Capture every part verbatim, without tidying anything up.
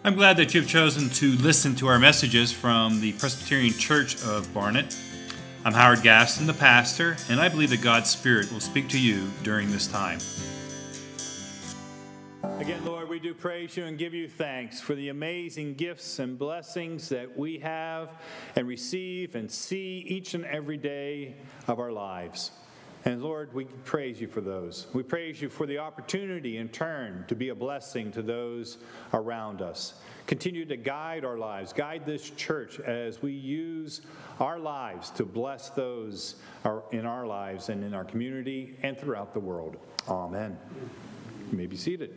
I'm glad that you've chosen to listen to our messages from the Presbyterian Church of Barnet. I'm Howard Gaston, the pastor, and I believe that God's Spirit will speak to you during this time. Again, Lord, we do praise you and give you thanks for the amazing gifts and blessings that we have and receive and see each and every day of our lives. And Lord, we praise you for those. We praise you for the opportunity in turn to be a blessing to those around us. Continue to guide our lives, guide this church as we use our lives to bless those in our lives and in our community and throughout the world. Amen. You may be seated.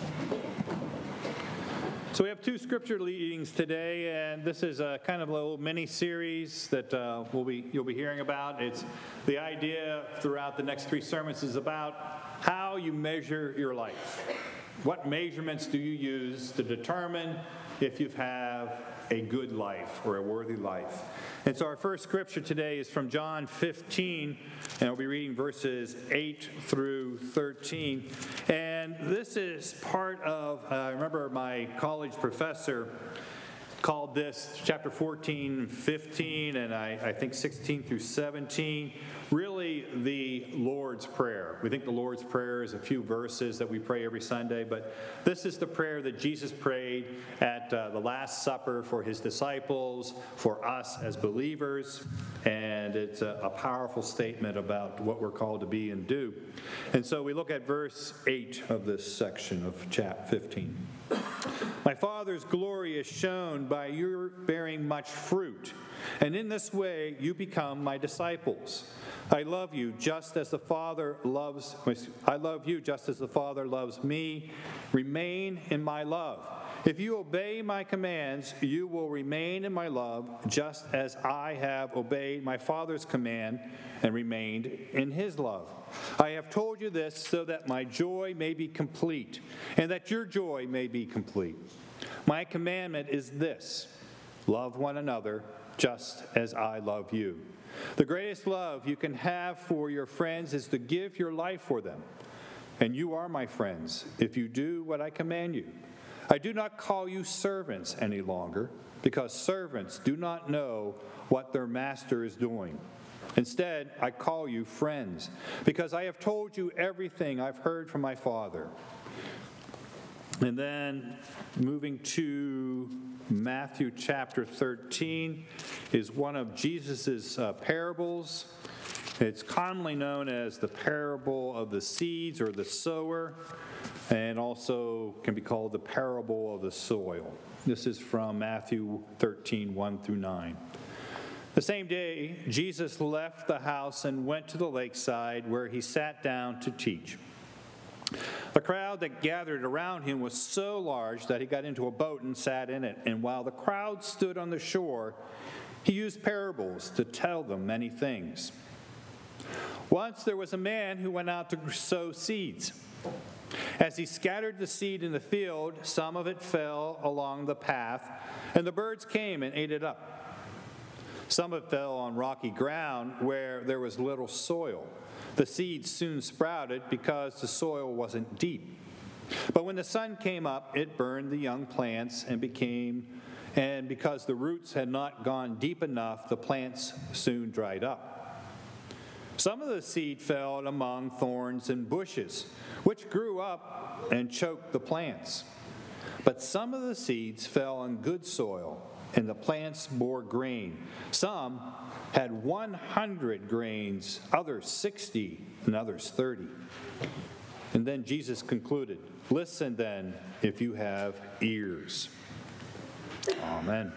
So we have two scripture readings today, and this is a kind of a little mini-series that uh, we'll be you'll be hearing about. It's the idea throughout the next three sermons is about how you measure your life. What measurements do you use to determine if you have a good life or a worthy life? And so our first scripture today is from John fifteen, and I'll be reading verses eight through thirteen. And this is part of, uh, I remember my college professor called this chapter fourteen, fifteen, and I, I think sixteen through seventeen, really the Lord's Prayer. We think the Lord's Prayer is a few verses that we pray every Sunday, but this is the prayer that Jesus prayed at uh, the Last Supper for his disciples, for us as believers, and it's a, a powerful statement about what we're called to be and do. And so we look at verse eight of this section of chapter fifteen. My Father's glory is shown by your bearing much fruit, and in this way you become my disciples. I love you just as the Father loves I love you just as the Father loves me. Remain in my love. If you obey my commands, you will remain in my love, just as I have obeyed my Father's command and remained in his love. I have told you this so that my joy may be complete, and that your joy may be complete. My commandment is this: love one another just as I love you. The greatest love you can have for your friends is to give your life for them. And you are my friends if you do what I command you. I do not call you servants any longer, because servants do not know what their master is doing. Instead, I call you friends, because I have told you everything I've heard from my Father. And then moving to Matthew chapter thirteen is one of Jesus' uh, parables. It's commonly known as the parable of the seeds or the sower, and also can be called the parable of the soil. This is from Matthew thirteen, one through nine. The same day, Jesus left the house and went to the lakeside, where he sat down to teach. The crowd that gathered around him was so large that he got into a boat and sat in it. And while the crowd stood on the shore, he used parables to tell them many things. Once there was a man who went out to sow seeds. As he scattered the seed in the field, some of it fell along the path, and the birds came and ate it up. Some of it fell on rocky ground where there was little soil. The seeds soon sprouted because the soil wasn't deep. But when the sun came up, it burned the young plants and became, and because the roots had not gone deep enough, the plants soon dried up. Some of the seed fell among thorns and bushes, which grew up and choked the plants. But some of the seeds fell on good soil, and the plants bore grain. Some had one hundred grains, others sixty, and others thirty. And then Jesus concluded, "Listen then, if you have ears." Amen.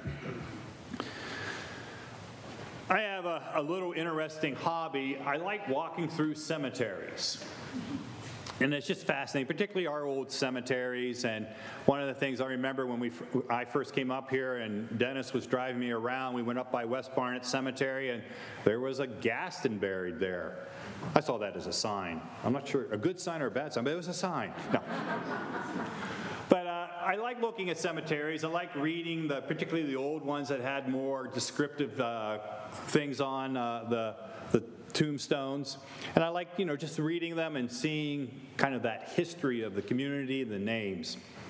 I have a, a little interesting hobby. I like walking through cemeteries. And it's just fascinating, particularly our old cemeteries. And one of the things I remember when we I first came up here and Dennis was driving me around, we went up by West Barnet Cemetery, and there was a Gaston buried there. I saw that as a sign. I'm not sure, a good sign or a bad sign, but it was a sign. No. But uh, I like looking at cemeteries. I like reading, the, particularly the old ones that had more descriptive uh, things on uh, the the tombstones. And I like, you know, just reading them and seeing kind of that history of the community, the names.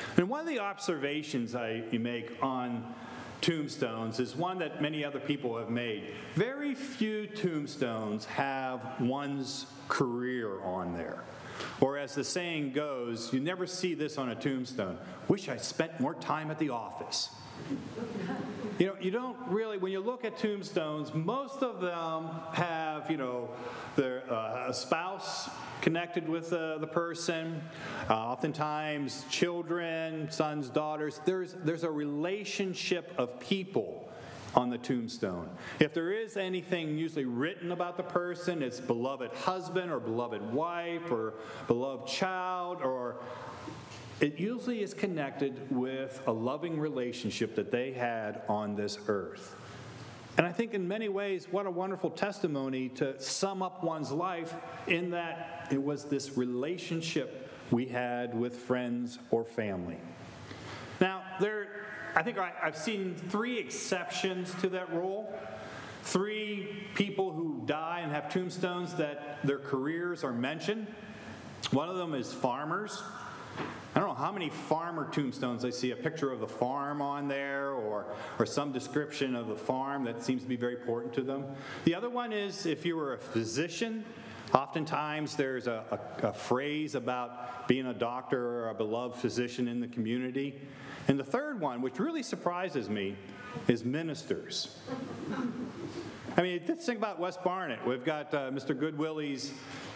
And one of the observations I make on tombstones is one that many other people have made. Very few tombstones have one's career on there. Or as the saying goes, you never see this on a tombstone. Wish I spent more time at the office. You know, you don't really, when you look at tombstones, most of them have, you know, their uh, a spouse connected with uh, the person, uh, oftentimes children, sons, daughters. There's, there's a relationship of people on the tombstone. If there is anything usually written about the person, it's beloved husband or beloved wife or beloved child, or it usually is connected with a loving relationship that they had on this earth. And I think in many ways, what a wonderful testimony to sum up one's life in that it was this relationship we had with friends or family. Now, there, I think I, I've seen three exceptions to that rule. Three people who die and have tombstones that their careers are mentioned. One of them is farmers. I don't know how many farmer tombstones I see a picture of the farm on there or, or some description of the farm that seems to be very important to them. The other one is if you were a physician, oftentimes there's a, a, a phrase about being a doctor or a beloved physician in the community. And the third one, which really surprises me, is ministers. I mean, let's think about West Barnet. We've got uh, Mister Goodwilly's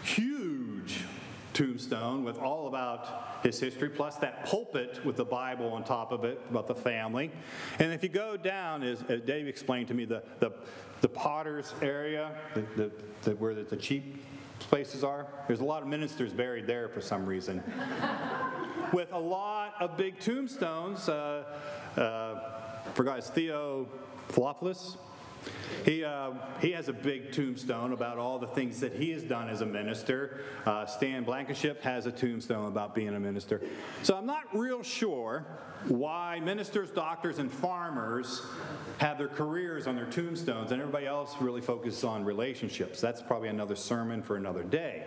huge tombstone with all about his history, plus that pulpit with the Bible on top of it about the family. And if you go down, as, as Dave explained to me, the the, the Potter's area, the, the, the, where the, the cheap places are, there's a lot of ministers buried there for some reason. With a lot of big tombstones. Uh, uh, forgot his Theo Philopoulos. He, uh, he has a big tombstone about all the things that he has done as a minister. Uh, Stan Blankenship has a tombstone about being a minister. So I'm not real sure why ministers, doctors, and farmers have their careers on their tombstones and everybody else really focuses on relationships. That's probably another sermon for another day.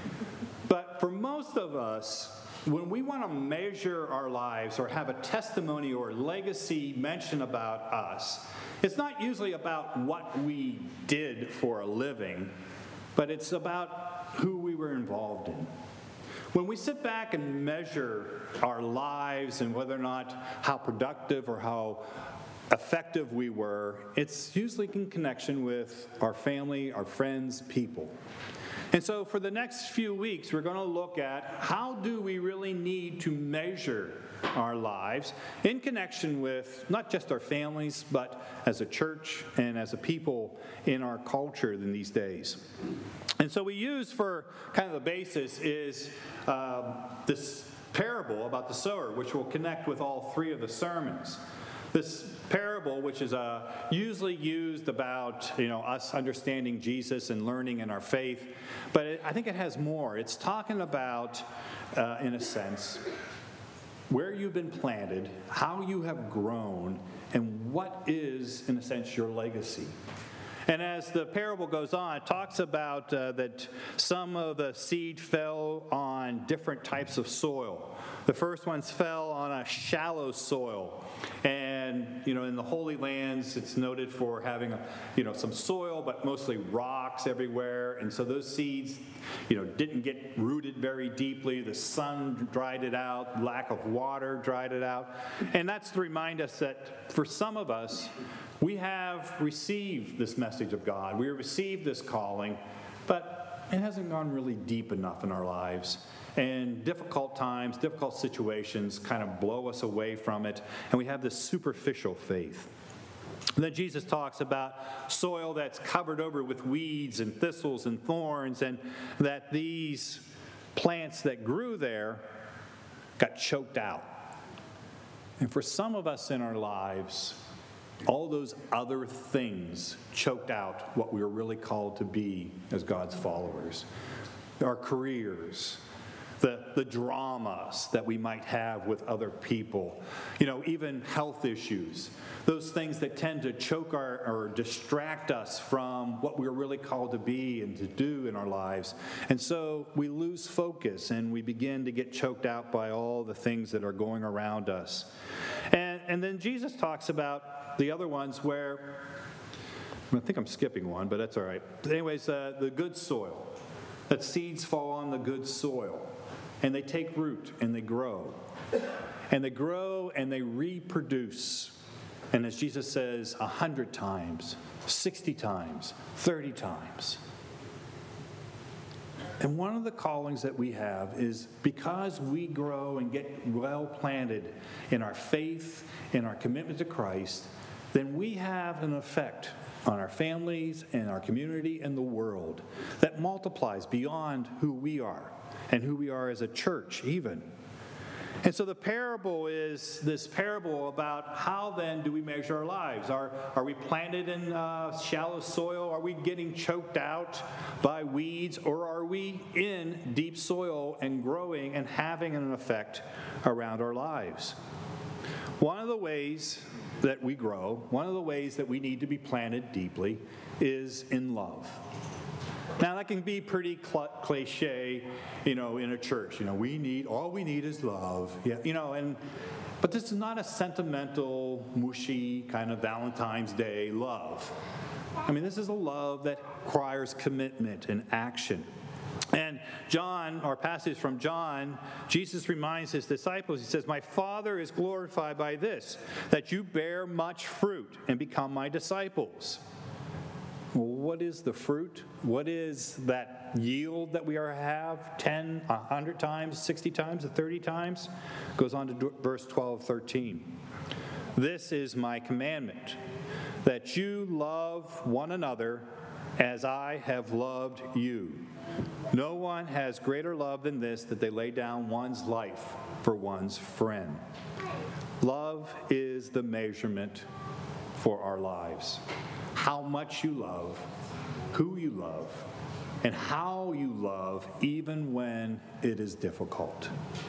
But for most of us, when we want to measure our lives or have a testimony or legacy mentioned about us, it's not usually about what we did for a living, but it's about who we were involved in. When we sit back and measure our lives and whether or not how productive or how effective we were, it's usually in connection with our family, our friends, people. And so for the next few weeks, we're going to look at how do we really need to measure our lives in connection with not just our families, but as a church and as a people in our culture in these days. And so we use for kind of the basis is um, this parable about the sower, which will connect with all three of the sermons. This parable, which is uh, usually used about, you know, us understanding Jesus and learning in our faith, but it, I think it has more. It's talking about, uh, in a sense, where you've been planted, how you have grown, and what is, in a sense, your legacy. And as the parable goes on, it talks about uh, that some of the seed fell on different types of soil. The first ones fell on a shallow soil. And, you know, in the Holy Lands, it's noted for having, a, you know, some soil, but mostly rocks everywhere. And so those seeds, you know, didn't get rooted very deeply. The sun dried it out. Lack of water dried it out. And that's to remind us that for some of us, we have received this message of God. We have received this calling, but it hasn't gone really deep enough in our lives. And difficult times, difficult situations kind of blow us away from it, and we have this superficial faith. And then Jesus talks about soil that's covered over with weeds and thistles and thorns, and that these plants that grew there got choked out. And for some of us in our lives, all those other things choked out what we were really called to be as God's followers. Our careers, the, the dramas that we might have with other people, you know, even health issues, those things that tend to choke our or distract us from what we're really called to be and to do in our lives. And so we lose focus and we begin to get choked out by all the things that are going around us. And, and then Jesus talks about the other ones where, I think I'm skipping one, but that's all right. Anyways, uh, the good soil, that seeds fall on the good soil. And they take root and they grow. And they grow and they reproduce. And as Jesus says, a hundred times, sixty times, thirty times. And one of the callings that we have is because we grow and get well planted in our faith, in our commitment to Christ, then we have an effect on our families and our community and the world that multiplies beyond who we are. And who we are as a church, even. And so the parable is this parable about how then do we measure our lives? Are, are we planted in uh, shallow soil? Are we getting choked out by weeds? Or are we in deep soil and growing and having an effect around our lives? One of the ways that we grow, one of the ways that we need to be planted deeply is in love. Now, that can be pretty cl- cliche, you know, in a church. You know, we need, all we need is love. Yeah, you know, and, but this is not a sentimental, mushy kind of Valentine's Day love. I mean, this is a love that requires commitment and action. And John, our passage from John, Jesus reminds his disciples, he says, "My Father is glorified by this, that you bear much fruit and become my disciples." Well, what is the fruit? What is that yield that we are have? ten, one hundred times, sixty times, thirty times? Goes on to verse twelve, thirteen. "This is my commandment, that you love one another as I have loved you. No one has greater love than this, that they lay down one's life for one's friend." Love is the measurement for our lives. How much you love, who you love, and how you love even when it is difficult.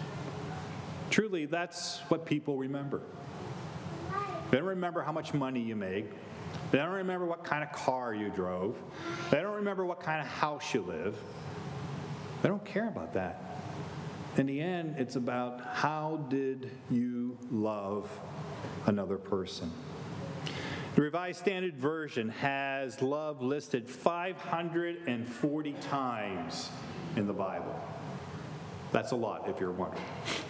Truly, that's what people remember. They don't remember how much money you make. They don't remember what kind of car you drove. They don't remember what kind of house you live. They don't care about that. In the end, it's about how did you love another person. The Revised Standard Version has love listed five hundred forty times in the Bible. That's a lot, if you're wondering.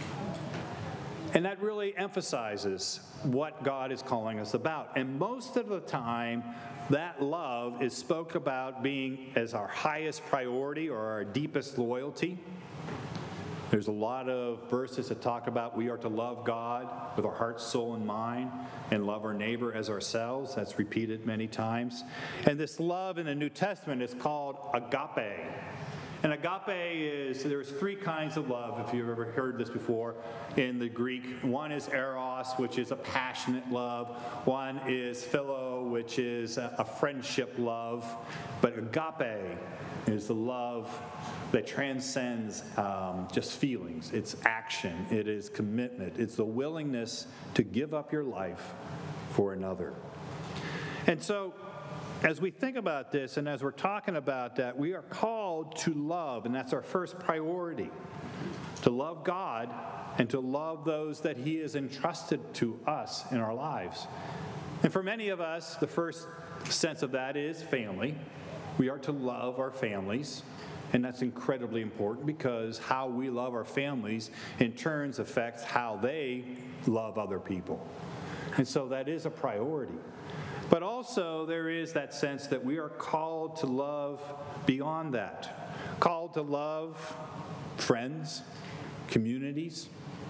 And that really emphasizes what God is calling us about. And most of the time, that love is spoke about being as our highest priority or our deepest loyalty. There's a lot of verses that talk about we are to love God with our heart, soul, and mind, and love our neighbor as ourselves. That's repeated many times. And this love in the New Testament is called agape. And agape is, there's three kinds of love, if you've ever heard this before, in the Greek. One is eros, which is a passionate love. One is philo, which is a friendship love. But agape is the love that transcends um, just feelings. It's action. It is commitment. It's the willingness to give up your life for another. And so, as we think about this and as we're talking about that, we are called to love, and that's our first priority, to love God and to love those that He has entrusted to us in our lives. And for many of us, the first sense of that is family. We are to love our families, and that's incredibly important because how we love our families in turn affects how they love other people. And so that is a priority. But also there is that sense that we are called to love beyond that, called to love friends, communities,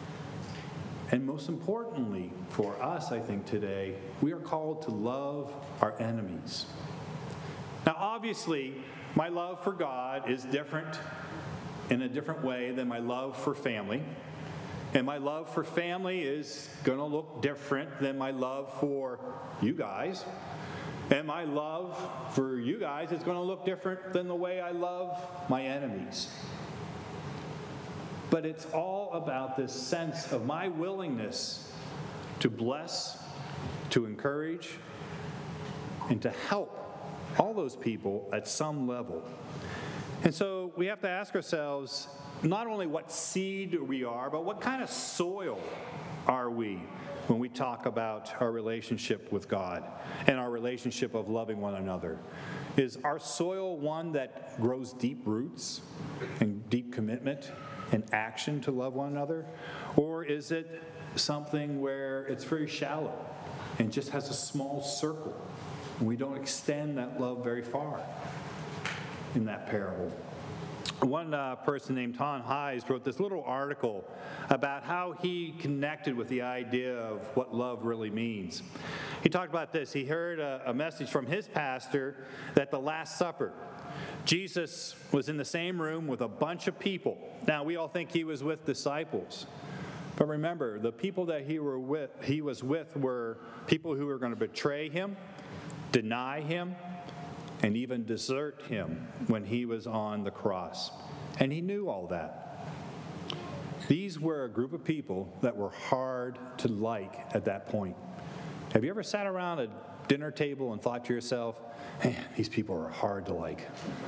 and most importantly for us, I think today, we are called to love our enemies. Now obviously, my love for God is different in a different way than my love for family. And my love for family is going to look different than my love for you guys. And my love for you guys is going to look different than the way I love my enemies. But it's all about this sense of my willingness to bless, to encourage, and to help all those people at some level. And so we have to ask ourselves not only what seed we are, but what kind of soil are we when we talk about our relationship with God and our relationship of loving one another. Is our soil one that grows deep roots and deep commitment and action to love one another? Or is it something where it's very shallow and just has a small circle and we don't extend that love very far in that parable? One uh, person named Tom Hayes wrote this little article about how he connected with the idea of what love really means. He talked about this. He heard a, a message from his pastor that the Last Supper, Jesus was in the same room with a bunch of people. Now, we all think he was with disciples. But remember, the people that he, were with, he was with were people who were going to betray him, deny him, and even desert him when he was on the cross. And he knew all that. These were a group of people that were hard to like at that point. Have you ever sat around a dinner table and thought to yourself, man, these people are hard to like?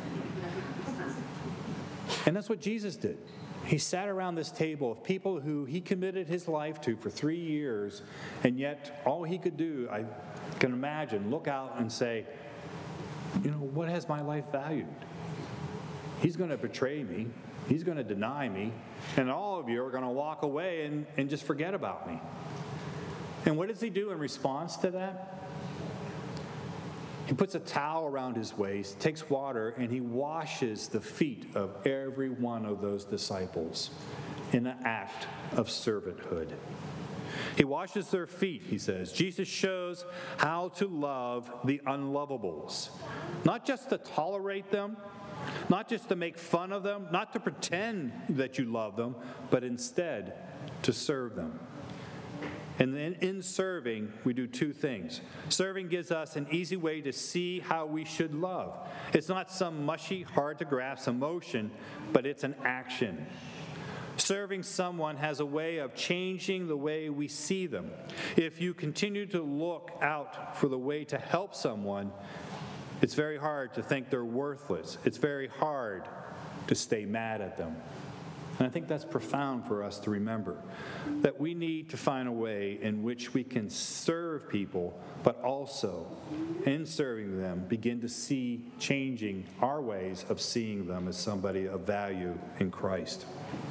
And that's what Jesus did. He sat around this table of people who he committed his life to for three years, and yet all he could do, I can imagine, look out and say, you know, what has my life valued? He's going to betray me. He's going to deny me. And all of you are going to walk away and, and just forget about me. And what does he do in response to that? He puts a towel around his waist, takes water, and he washes the feet of every one of those disciples in an act of servanthood. He washes their feet, he says. Jesus shows how to love the unlovables. Not just to tolerate them, not just to make fun of them, not to pretend that you love them, but instead to serve them. And then in serving, we do two things. Serving gives us an easy way to see how we should love. It's not some mushy, hard-to-grasp emotion, but it's an action. Serving someone has a way of changing the way we see them. If you continue to look out for the way to help someone, it's very hard to think they're worthless. It's very hard to stay mad at them. And I think that's profound for us to remember, that we need to find a way in which we can serve people, but also, in serving them, begin to see changing our ways of seeing them as somebody of value in Christ.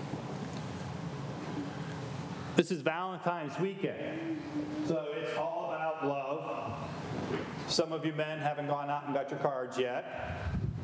This is Valentine's weekend, so it's all about love. Some of you men haven't gone out and got your cards yet.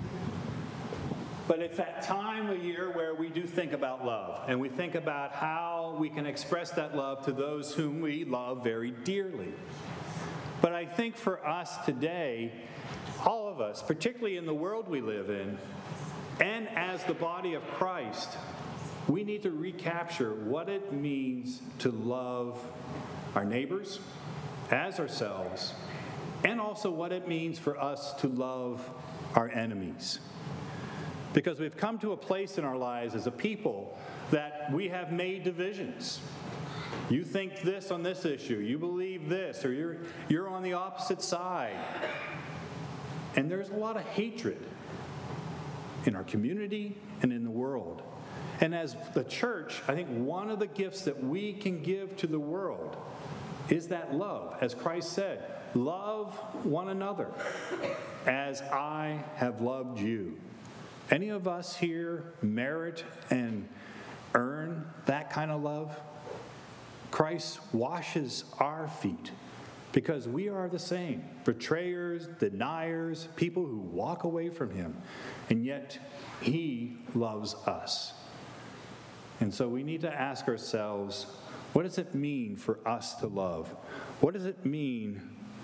But it's that time of year where we do think about love, and we think about how we can express that love to those whom we love very dearly. But I think for us today, all of us, particularly in the world we live in, and as the body of Christ, we need to recapture what it means to love our neighbors as ourselves, and also what it means for us to love our enemies. Because we've come to a place in our lives as a people that we have made divisions. You think this on this issue, you believe this, or you're, you're on the opposite side. And there's a lot of hatred in our community and in the world. And as the church, I think one of the gifts that we can give to the world is that love. As Christ said, love one another as I have loved you. Any of us here merit and earn that kind of love? Christ washes our feet because we are the same. Betrayers, deniers, people who walk away from him. And yet he loves us. And so we need to ask ourselves, what does it mean for us to love? What does it mean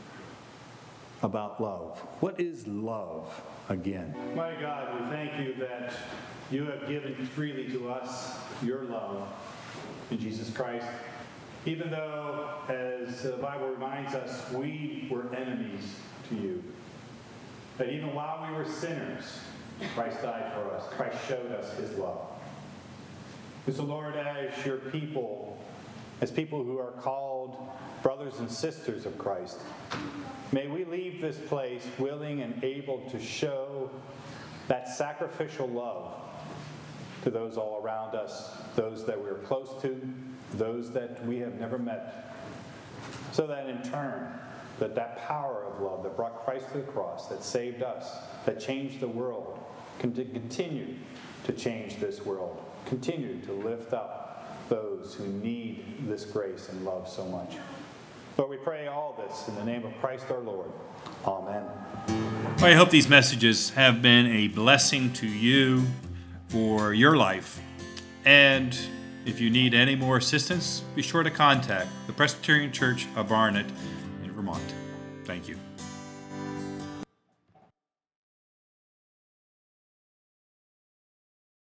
about love? What is love again? My God, we thank you that you have given freely to us your love in Jesus Christ. Even though, as the Bible reminds us, we were enemies to you. That even while we were sinners, Christ died for us. Christ showed us his love. So Lord, as your people, as people who are called brothers and sisters of Christ, may we leave this place willing and able to show that sacrificial love to those all around us, those that we're close to, those that we have never met, so that in turn, that that power of love that brought Christ to the cross, that saved us, that changed the world, can continue to change this world, continue to lift up those who need this grace and love so much. Lord, we pray all this in the name of Christ our Lord. Amen. Well, I hope these messages have been a blessing to you for your life. And if you need any more assistance, be sure to contact the Presbyterian Church of Barnet in Vermont. Thank you.